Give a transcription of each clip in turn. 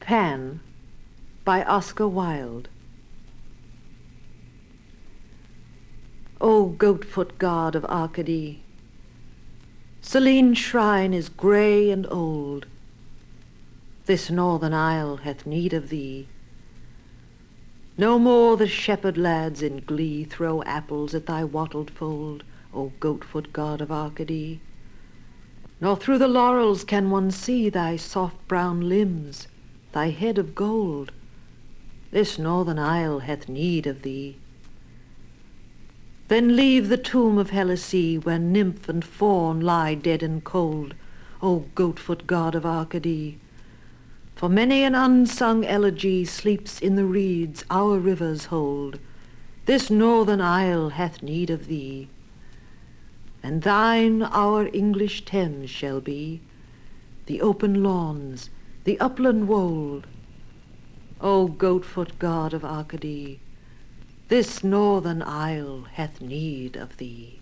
Pan by Oscar Wilde. O goat-foot god of Arcady, Selene's shrine is grey and old. This northern isle hath need of thee. No more the shepherd lads in glee throw apples at thy wattled fold, O goat-foot god of Arcady. Nor through the laurels can one see thy soft brown limbs, thy head of gold. This northern isle hath need of thee. Then leave the tomb of Helicè, where nymph and faun lie dead and cold, O goat-foot god of Arcady. For many an unsung elegy sleeps in the reeds our rivers hold. This northern isle hath need of thee. And thine our English Thames shall be, the open lawns, the upland wold. O goat-foot god of Arcady, this northern isle hath need of thee.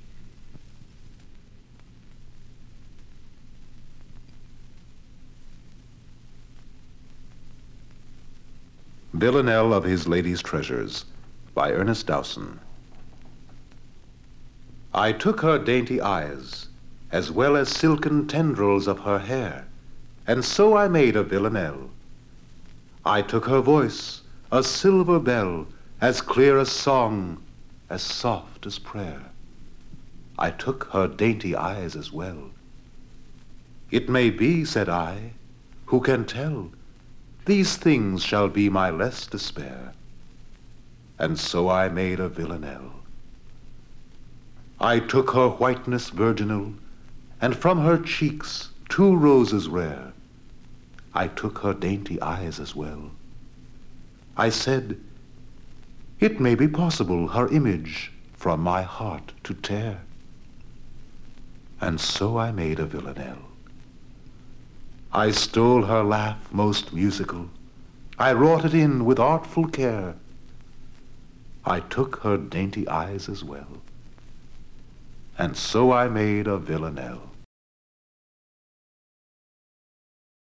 Villanelle of His Lady's Treasures by Ernest Dowson. I took her dainty eyes, as well as silken tendrils of her hair, and so I made a villanelle. I took her voice, a silver bell, as clear as song, as soft as prayer. I took her dainty eyes as well. It may be, said I, who can tell? These things shall be my less despair. And so I made a villanelle. I took her whiteness virginal, and from her cheeks 2 roses rare. I took her dainty eyes as well. I said, it may be possible her image from my heart to tear. And so I made a villanelle. I stole her laugh most musical. I wrought it in with artful care. I took her dainty eyes as well. And so I made a villanelle.